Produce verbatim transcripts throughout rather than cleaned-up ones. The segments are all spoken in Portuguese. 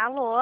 Alô?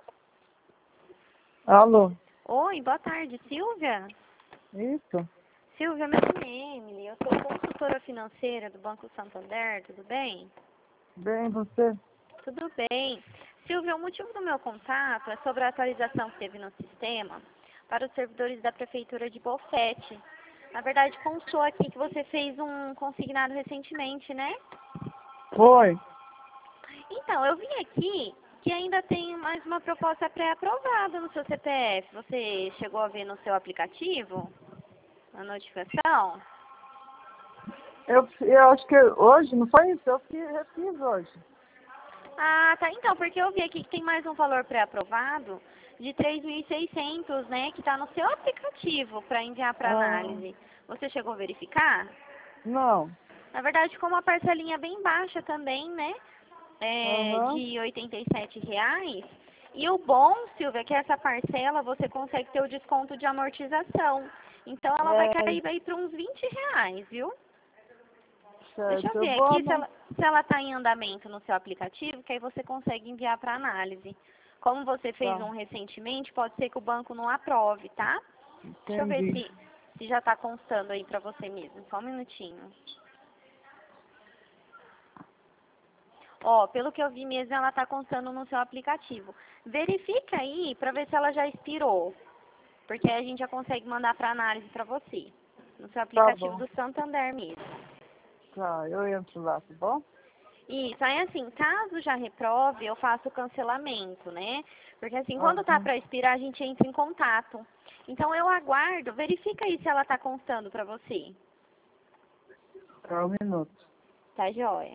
Alô? Oi, boa tarde, Silvia? Isso? Silvia, meu nome é Emily, eu sou consultora financeira do Banco Santander, tudo bem? Bem, você? Tudo bem. Silvia, o motivo do meu contato é sobre a atualização que teve no sistema para os servidores da Prefeitura de Bofete. Na verdade, constou aqui que você fez um consignado recentemente, né? Foi. Então, eu vim aqui que ainda tem mais uma proposta pré-aprovada no seu C P F. Você chegou a ver no seu aplicativo a notificação? Eu, eu acho que hoje, não foi isso? Eu fiz, eu fiz hoje. Ah, tá. Então, porque eu vi aqui que tem mais um valor pré-aprovado de três mil e seiscentos, né, que está no seu aplicativo para enviar para Ah, análise. Você chegou a verificar? não. Na verdade, como a parcelinha é bem baixa também, né, é Aham. de oitenta e sete reais. E o bom, Silvia, é que essa parcela você consegue ter o desconto de amortização. Então, ela vai É, cair aí para uns vinte reais, viu? Deixa eu certo. Eu ver vou, aqui se né? ela se ela está em andamento no seu aplicativo, que aí você consegue enviar para análise. Como você fez Tá, um recentemente, pode ser que o banco não aprove, tá? Deixa eu ver entendi. se, se já está constando aí para você mesmo. Só um minutinho. Ó, pelo que eu vi mesmo, ela está constando no seu aplicativo. Verifica aí para ver se ela já expirou, porque aí a gente já consegue mandar para análise para você. No seu Tá aplicativo bom. do Santander mesmo. Tá, eu entro lá, tá bom? Isso, aí assim, caso já reprove, eu faço o cancelamento, né? Porque assim, quando tá Aham. para expirar, a gente entra em contato. Então eu aguardo, verifica aí se ela tá constando para você. Tá, um minuto. Tá joia?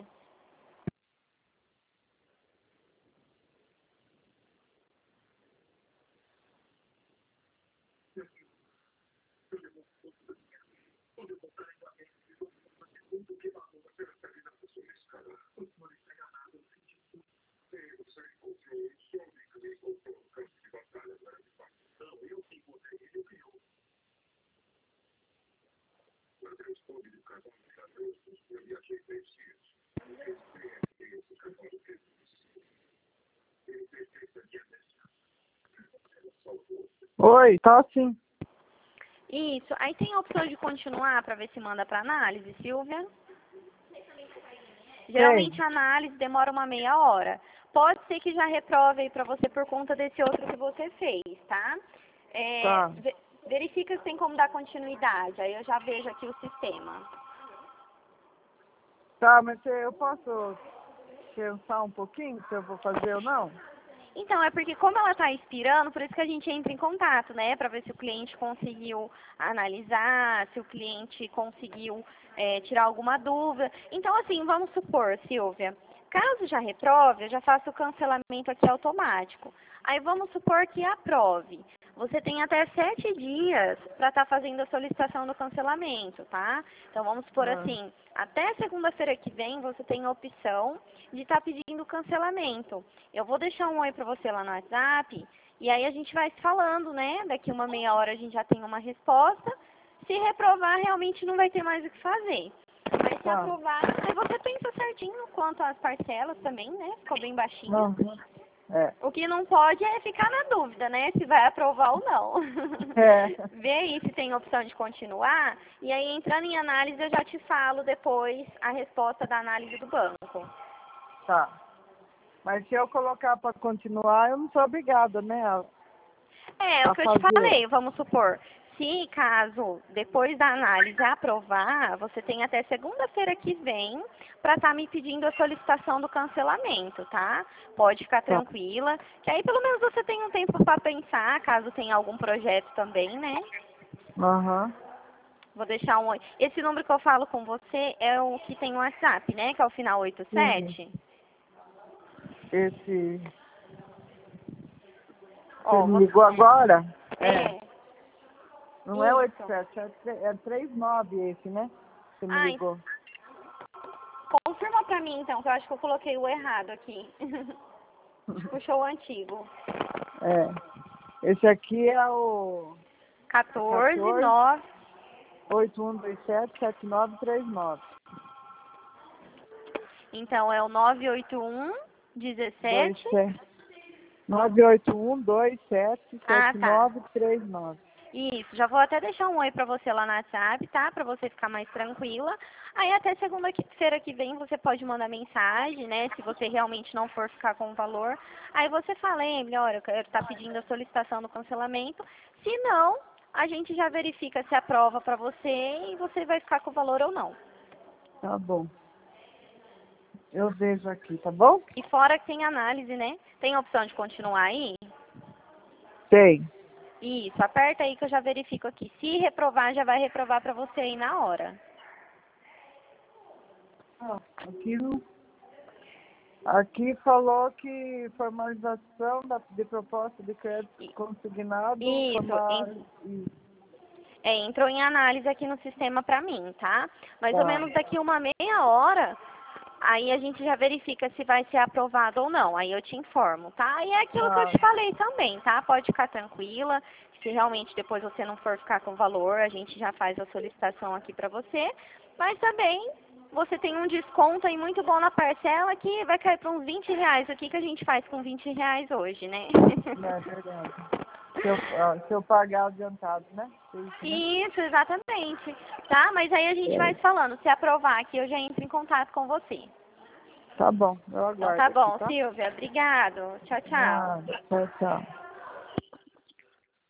Oi, tá sim. Isso, aí tem a opção de continuar para ver se manda para análise, Silvia? Tem. Geralmente a análise demora uma meia hora. Pode ser que já reprove aí para você por conta desse outro que você fez, tá? É, Tá. ve- verifica se tem como dar continuidade, aí eu já vejo aqui o sistema. Tá, mas eu posso pensar um pouquinho se eu vou fazer ou não? Então, é porque como ela está expirando, por isso que a gente entra em contato, né? Para ver se o cliente conseguiu analisar, se o cliente conseguiu é, tirar alguma dúvida. Então, assim, vamos supor, Silvia, caso já reprove, eu já faço o cancelamento aqui automático. Aí vamos supor que aprove. Você tem até sete dias para estar fazendo a solicitação do cancelamento, tá? Então vamos supor Ah, assim, até segunda-feira que vem você tem a opção de estar pedindo o cancelamento. Eu vou deixar um oi para você lá no WhatsApp e aí a gente vai se falando, né? Daqui uma meia hora a gente já tem uma resposta. Se reprovar, realmente não vai ter mais o que fazer. Mas se tá. aprovar, aí você pensa certinho quanto às parcelas também, né? Ficou bem baixinho. Não. É. O que não pode é ficar na dúvida, né? Se vai aprovar ou não. É. Vê aí se tem opção de continuar. E aí, entrando em análise, eu já te falo depois a resposta da análise do banco. Tá. Mas se eu colocar para continuar, eu não sou obrigada, né, a, É, é o a que eu te fazer. falei, vamos supor. Se caso, depois da análise, aprovar, você tem até segunda-feira que vem para estar me pedindo a solicitação do cancelamento, tá? Pode ficar Tá. tranquila, que aí pelo menos você tem um tempo para pensar, caso tenha algum projeto também, né? Aham. Vou deixar um oi. Esse número que eu falo com você é o que tem o WhatsApp, né? Que é o final oito Sim. sete. Esse. Você Ó, me vou... ligou agora? É. É, Não é oito isso. sete, é, tre- é trinta e nove esse, né? Você me Ah, ligou. confirma pra mim então, que eu acho que eu coloquei o errado aqui. Puxou o antigo. É. Esse aqui é o quatorze, quatorze, nove. oito um dois sete, sete nove três nove. Então é o nove oito um, dois dezessete, sete. nove oito um, dois sete, Ah, sete tá. nove três nove. Isso, já vou até deixar um oi pra você lá no WhatsApp, tá? Pra você ficar mais tranquila. Aí até segunda-feira que vem você pode mandar mensagem, né? Se você realmente não for ficar com o valor. Aí você fala, Emily, olha, eu quero estar pedindo a solicitação do cancelamento. Se não, a gente já verifica se aprova pra você e você vai ficar com o valor ou não. Tá bom. Eu vejo aqui, tá bom? E fora que tem análise, né? Tem a opção de continuar aí? Tem. Isso, aperta aí que eu já verifico aqui. Se reprovar, já vai reprovar pra você aí na hora. Ah, aqui, não- aqui falou que formalização da, de proposta de crédito consignado. Isso, Formal, en- isso. é, entrou em análise aqui no sistema pra mim, tá? Mais ou Tá. menos daqui uma meia hora, aí a gente já verifica se vai ser aprovado ou não. Aí eu te informo, tá? E é aquilo que eu Tá. te falei também, tá? Pode ficar tranquila. Se realmente depois você não for ficar com valor, a gente já faz a solicitação aqui pra você. Mas também você tem um desconto aí muito bom na parcela que vai cair para uns vinte reais. O que, que a gente faz com vinte reais hoje, né? É verdade. Se eu, ah, se eu pagar adiantado, né? Isso, né? Isso, exatamente. Tá? Mas aí a gente vai É. se falando. Se aprovar aqui, eu já entro em contato com você. Tá bom, eu Então tá aguardo aqui, bom, tá? Silvia. Obrigado. Tchau, tchau. Nada. Tchau, tchau.